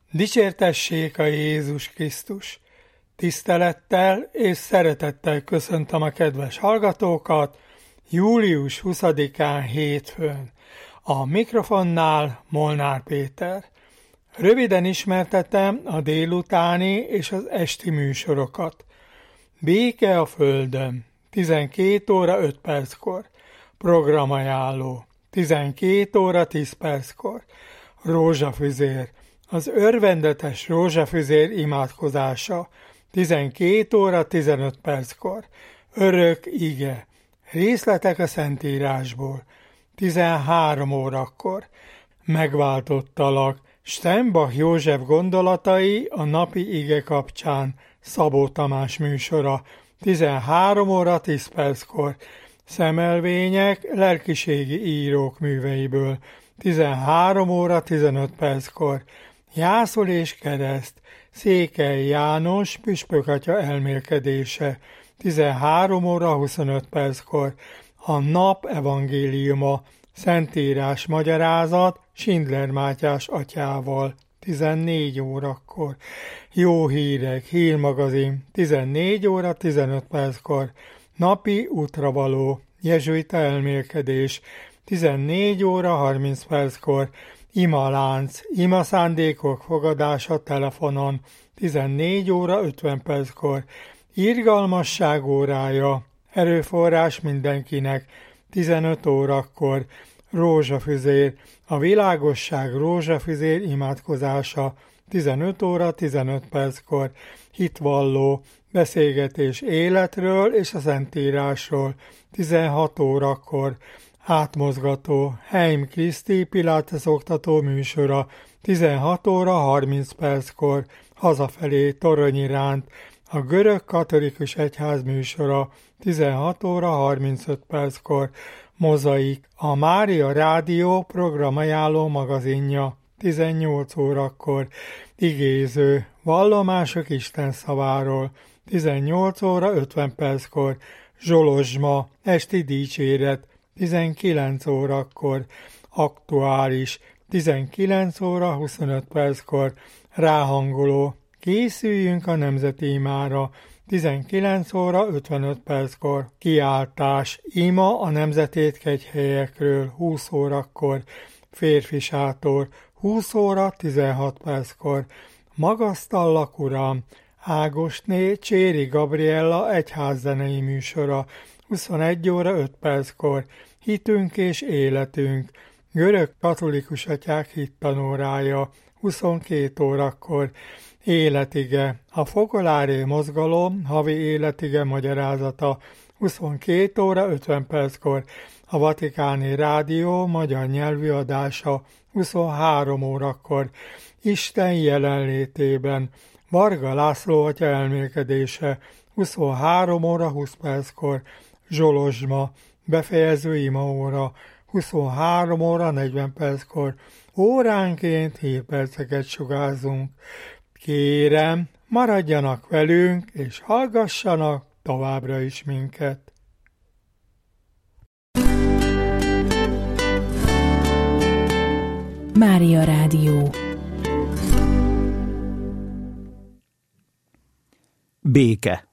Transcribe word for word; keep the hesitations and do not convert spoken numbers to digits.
Dicsértessék a Jézus Krisztus! Tisztelettel és szeretettel köszöntöm a kedves hallgatókat július huszadikán hétfőn. A mikrofonnál Molnár Péter. Röviden ismertetem a délutáni és az esti műsorokat. Béke a földön, tizenkét óra öt perckor. Programajánló, tizenkét óra tíz perckor. Rózsafüzér, az örvendetes rózsafüzér imádkozása, tizenkét óra tizenöt perckor. Örök ige, részletek a Szentírásból, tizenhárom órakor. Megváltottalak, Steinbach József gondolatai a napi ige kapcsán, Szabó Tamás műsora, tizenhárom óra tíz perckor. Szemelvények lelkiségi írók műveiből, tizenhárom óra tizenöt perckor. Jászol és kereszt, Székely János püspökatya elmélkedése, tizenhárom óra huszonöt perckor. A nap evangéliuma, Szentírás magyarázat Schindler Mátyás atyával, tizennégy órakor. Jó hírek, hírmagazin, tizennégy óra tizenöt perckor. Napi útravaló, jezsuita elmélkedés, tizennégy óra harminc perckor. Imalánc, ima szándékok fogadása telefonon, tizennégy óra ötven perckor. Irgalmasság órája, erőforrás mindenkinek, tizenöt órakor. Rózsafüzér, a világosság rózsafüzér imádkozása, tizenöt óra tizenöt perckor. Hitvalló, beszélgetés életről és a Szentírásról, tizenhat órakor. Átmozgató, Heim Kriszti Pilates oktató műsora, tizenhat óra harminc perckor. Hazafelé Toronyiránt, a görög katolikus egyház műsora, tizenhat óra harmincöt perckor. Mozaik, a Mária Rádió programajánló magazinja, tizennyolc órakor. Igéző, vallomások Isten szaváról, tizennyolc óra ötven perckor. Zsolozsma, esti dicséret, tizenkilenc órakor. Aktuális, tizenkilenc óra huszonöt perckor. Ráhangoló, készüljünk a nemzeti imára, tizenkilenc óra ötvenöt perckor. Kiáltás, ima a nemzetétkegyhelyekről, húsz órakor. Férfi sátor, húsz óra tizenhat perckor. Magasztallak, Uram, Ágosné Cséri Gabriella egyházzenei műsora, huszonegy óra öt perckor. Hitünk és életünk, görög katolikus atyák hittanórája, huszonkét órakor. Életige, a Fokoláré mozgalom havi életige magyarázata, huszonkét óra ötven perckor. A Vatikáni Rádió magyar nyelvű adása, huszonhárom órakor. Isten jelenlétében, Varga László atya elmélkedése, huszonhárom óra húsz perckor. Zsolozsma, befejező imaóra, huszonhárom óra negyven perckor. Óránként hét perceket sugárzunk. Kérem, maradjanak velünk, és hallgassanak továbbra is minket. Mária Rádió. Béke.